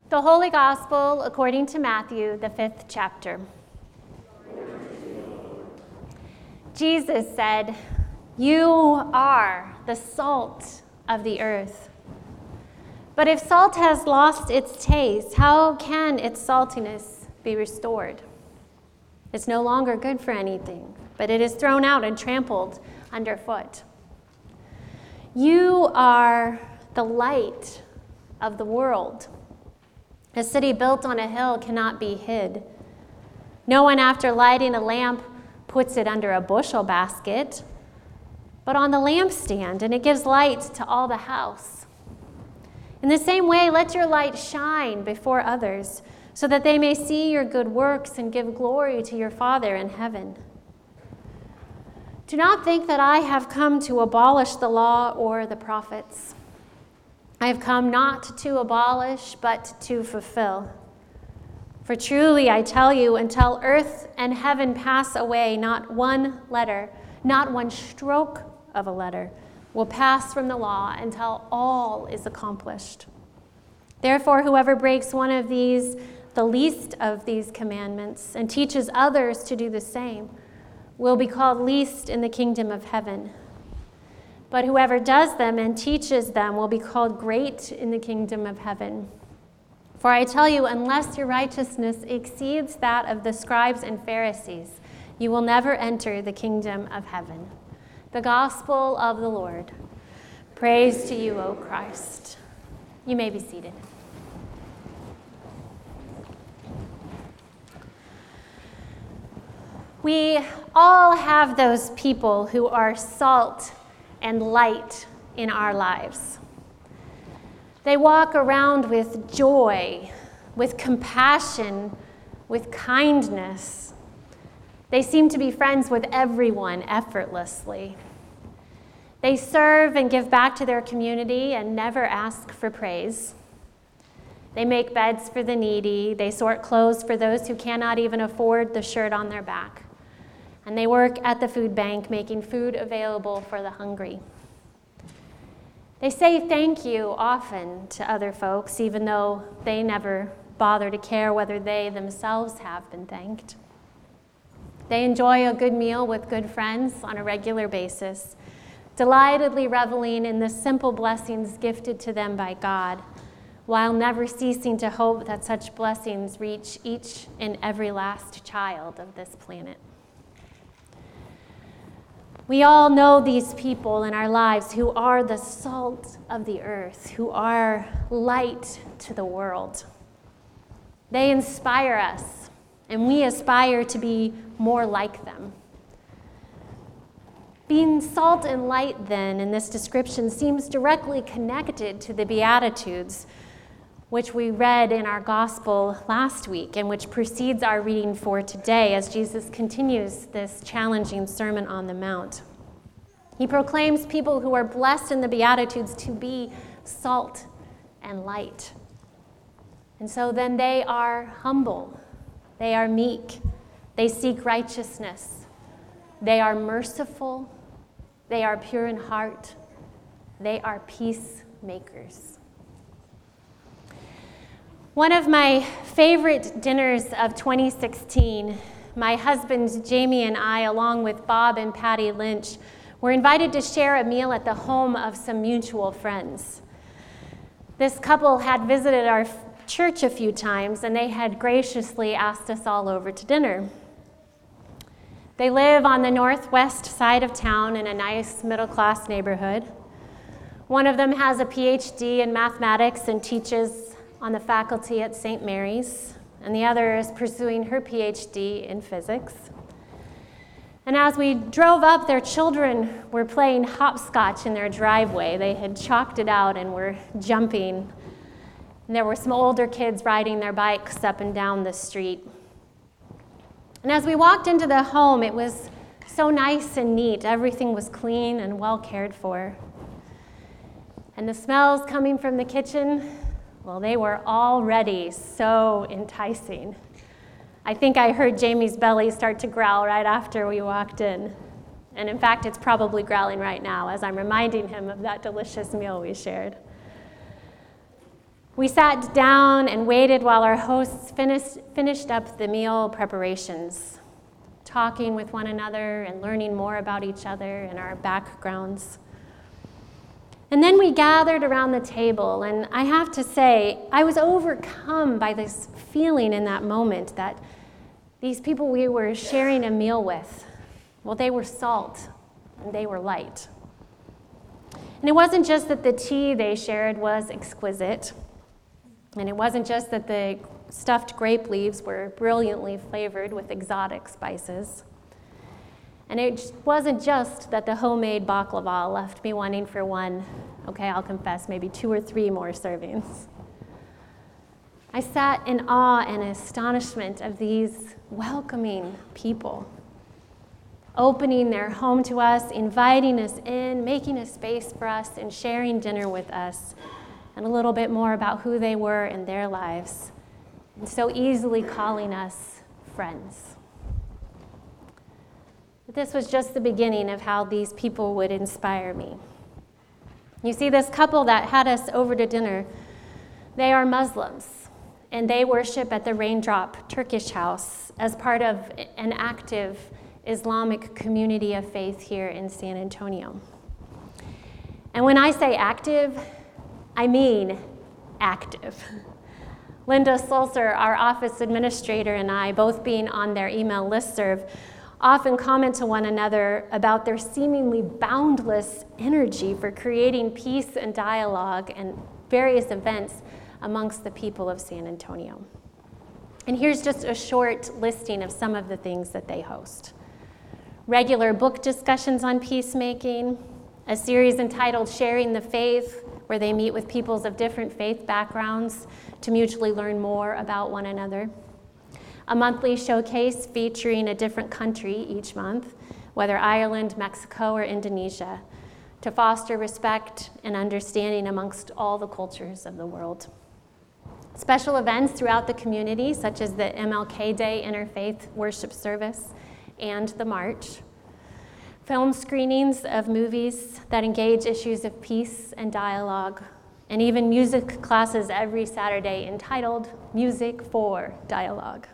The Holy Gospel according to Matthew, the 5th chapter. Jesus said, "You are the salt of the earth. But if salt has lost its taste, how can its saltiness be restored? It's no longer good for anything, but it is thrown out and trampled underfoot. You are the light of the world. A city built on a hill cannot be hid. No one, after lighting a lamp, puts it under a bushel basket, but on the lampstand, and it gives light to all the house. In the same way, let your light shine before others, so that they may see your good works and give glory to your Father in heaven. Do not think that I have come to abolish the law or the prophets. I have come not to abolish, but to fulfill. For truly I tell you, until earth and heaven pass away, not one letter, not one stroke of a letter will pass from the law until all is accomplished. Therefore, whoever breaks one of these, the least of these commandments, and teaches others to do the same, will be called least in the kingdom of heaven. But whoever does them and teaches them will be called great in the kingdom of heaven. For I tell you, unless your righteousness exceeds that of the scribes and Pharisees, you will never enter the kingdom of heaven." The gospel of the Lord. Praise to you, O Christ. You may be seated. We all have those people who are salt and light in our lives. They walk around with joy, with compassion, with kindness. They seem to be friends with everyone effortlessly. They serve and give back to their community and never ask for praise. They make beds for the needy. They sort clothes for those who cannot even afford the shirt on their back. And they work at the food bank, making food available for the hungry. They say thank you often to other folks, even though they never bother to care whether they themselves have been thanked. They enjoy a good meal with good friends on a regular basis, delightedly reveling in the simple blessings gifted to them by God, while never ceasing to hope that such blessings reach each and every last child of this planet. We all know these people in our lives who are the salt of the earth, who are light to the world. They inspire us, and we aspire to be more like them. Being salt and light, then, in this description seems directly connected to the Beatitudes, which we read in our gospel last week and which precedes our reading for today as Jesus continues this challenging Sermon on the Mount. He proclaims people who are blessed in the Beatitudes to be salt and light. And so then they are humble, they are meek, they seek righteousness, they are merciful, they are pure in heart, they are peacemakers. One of my favorite dinners of 2016, my husband Jamie and I, along with Bob and Patty Lynch, were invited to share a meal at the home of some mutual friends. This couple had visited our church a few times, and they had graciously asked us all over to dinner. They live on the northwest side of town in a nice middle-class neighborhood. One of them has a PhD in mathematics and teaches on the faculty at St. Mary's, and the other is pursuing her PhD in physics. And as we drove up, their children were playing hopscotch in their driveway. They had chalked it out and were jumping. And there were some older kids riding their bikes up and down the street. And as we walked into the home, it was so nice and neat. Everything was clean and well cared for. And the smells coming from the kitchen, well, they were already so enticing. I think I heard Jamie's belly start to growl right after we walked in. And in fact, it's probably growling right now as I'm reminding him of that delicious meal we shared. We sat down and waited while our hosts finished up the meal preparations, talking with one another and learning more about each other and our backgrounds. And then we gathered around the table, and I have to say, I was overcome by this feeling in that moment that these people we were sharing a meal with, well, they were salt and they were light. And it wasn't just that the tea they shared was exquisite, and it wasn't just that the stuffed grape leaves were brilliantly flavored with exotic spices. And it wasn't just that the homemade baklava left me wanting for one, okay, I'll confess, maybe 2 or 3 more servings. I sat in awe and astonishment of these welcoming people, opening their home to us, inviting us in, making a space for us, and sharing dinner with us, and a little bit more about who they were in their lives, and so easily calling us friends. But this was just the beginning of how these people would inspire me. You see, this couple that had us over to dinner, they are Muslims, and they worship at the Raindrop Turkish House as part of an active Islamic community of faith here in San Antonio. And when I say active, I mean active. Linda Sulzer, our office administrator, and I, both being on their email listserv, often comment to one another about their seemingly boundless energy for creating peace and dialogue and various events amongst the people of San Antonio. And here's just a short listing of some of the things that they host. Regular book discussions on peacemaking, a series entitled Sharing the Faith, where they meet with peoples of different faith backgrounds to mutually learn more about one another. A monthly showcase featuring a different country each month, whether Ireland, Mexico, or Indonesia, to foster respect and understanding amongst all the cultures of the world. Special events throughout the community, such as the MLK Day Interfaith Worship Service and the March. Film screenings of movies that engage issues of peace and dialogue, and even music classes every Saturday entitled Music for Dialogue.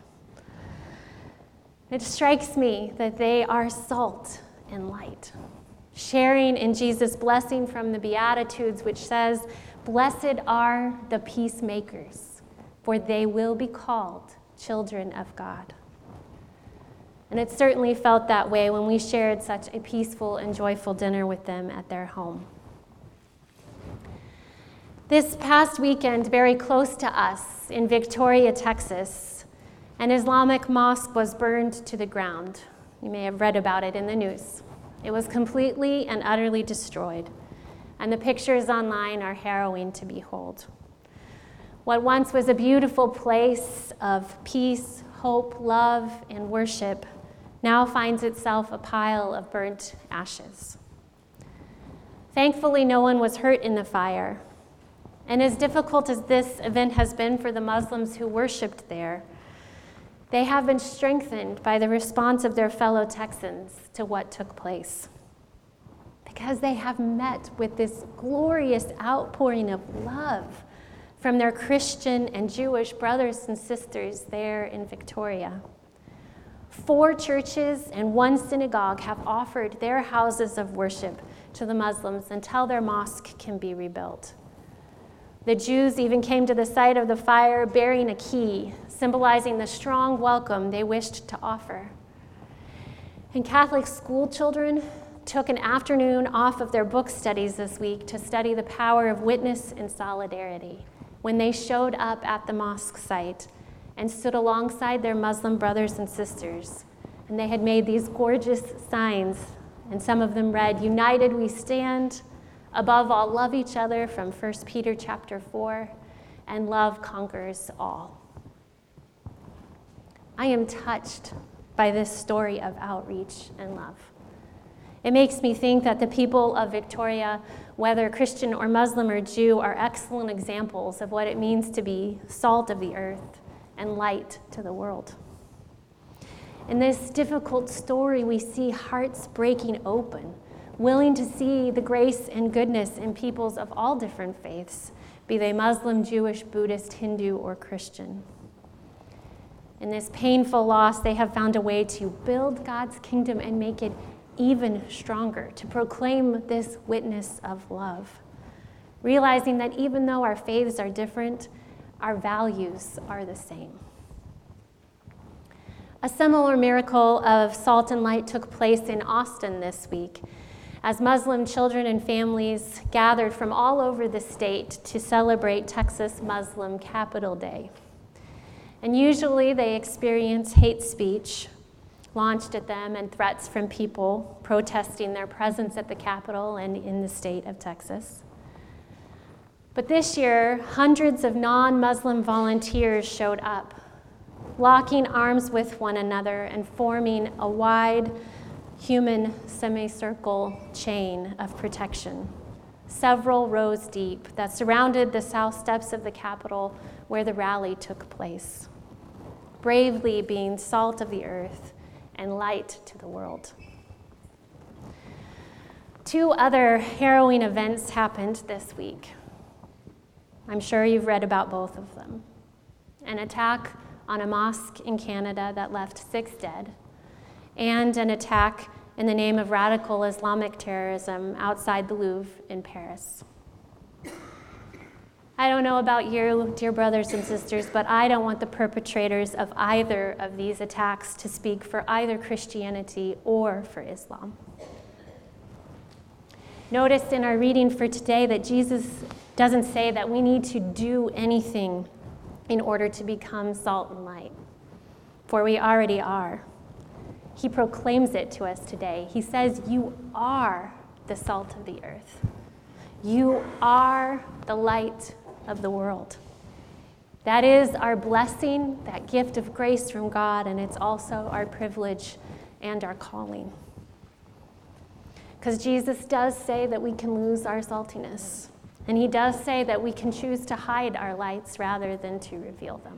It strikes me that they are salt and light, sharing in Jesus' blessing from the Beatitudes, which says, "Blessed are the peacemakers, for they will be called children of God." And it certainly felt that way when we shared such a peaceful and joyful dinner with them at their home. This past weekend, very close to us in Victoria, Texas, an Islamic mosque was burned to the ground. You may have read about it in the news. It was completely and utterly destroyed, and the pictures online are harrowing to behold. What once was a beautiful place of peace, hope, love, and worship now finds itself a pile of burnt ashes. Thankfully, no one was hurt in the fire. And as difficult as this event has been for the Muslims who worshiped there, they have been strengthened by the response of their fellow Texans to what took place, because they have met with this glorious outpouring of love from their Christian and Jewish brothers and sisters there in Victoria. 4 churches and 1 synagogue have offered their houses of worship to the Muslims until their mosque can be rebuilt. The Jews even came to the site of the fire bearing a key, symbolizing the strong welcome they wished to offer. And Catholic school children took an afternoon off of their book studies this week to study the power of witness and solidarity when they showed up at the mosque site and stood alongside their Muslim brothers and sisters. And they had made these gorgeous signs, and some of them read, "United we stand, above all love each other," from 1 Peter chapter 4, and "love conquers all." I am touched by this story of outreach and love. It makes me think that the people of Victoria, whether Christian or Muslim or Jew, are excellent examples of what it means to be salt of the earth and light to the world. In this difficult story, we see hearts breaking open, willing to see the grace and goodness in peoples of all different faiths, be they Muslim, Jewish, Buddhist, Hindu, or Christian. In this painful loss, they have found a way to build God's kingdom and make it even stronger, to proclaim this witness of love, realizing that even though our faiths are different, our values are the same. A similar miracle of salt and light took place in Austin this week, as Muslim children and families gathered from all over the state to celebrate Texas Muslim Capital Day. And usually they experience hate speech launched at them and threats from people protesting their presence at the Capitol and in the state of Texas. But this year, hundreds of non-Muslim volunteers showed up, locking arms with one another and forming a wide human semicircle chain of protection, several rows deep, that surrounded the south steps of the Capitol where the rally took place, bravely being salt of the earth and light to the world. 2 other harrowing events happened this week. I'm sure you've read about both of them. An attack on a mosque in Canada that left 6 dead, and an attack in the name of radical Islamic terrorism outside the Louvre in Paris. I don't know about you, dear brothers and sisters, but I don't want the perpetrators of either of these attacks to speak for either Christianity or for Islam. Notice in our reading for today that Jesus doesn't say that we need to do anything in order to become salt and light, for we already are. He proclaims it to us today. He says, you are the salt of the earth. You are the light of the world. That is our blessing, that gift of grace from God, and it's also our privilege and our calling. Because Jesus does say that we can lose our saltiness, and he does say that we can choose to hide our lights rather than to reveal them.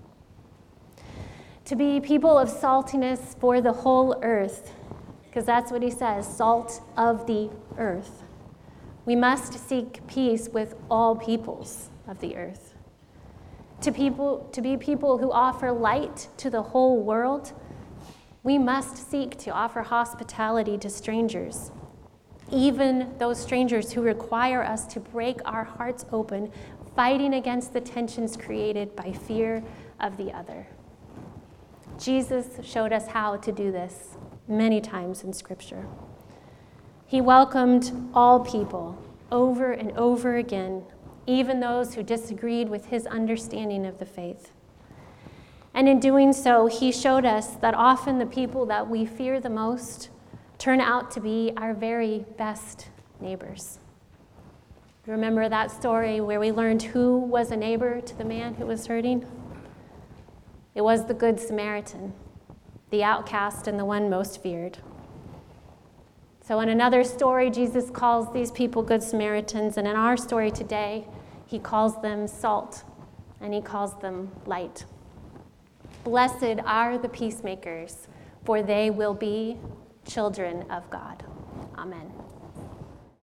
To be people of saltiness for the whole earth, because that's what he says, salt of the earth. We must seek peace with all peoples of the earth. To be people who offer light to the whole world, we must seek to offer hospitality to strangers, even those strangers who require us to break our hearts open, fighting against the tensions created by fear of the other. Jesus showed us how to do this many times in Scripture. He welcomed all people over and over again, even those who disagreed with his understanding of the faith. And in doing so, he showed us that often the people that we fear the most turn out to be our very best neighbors. Remember that story where we learned who was a neighbor to the man who was hurting? It was the Good Samaritan, the outcast and the one most feared. So in another story, Jesus calls these people Good Samaritans, and in our story today, he calls them salt, and he calls them light. Blessed are the peacemakers, for they will be children of God. Amen.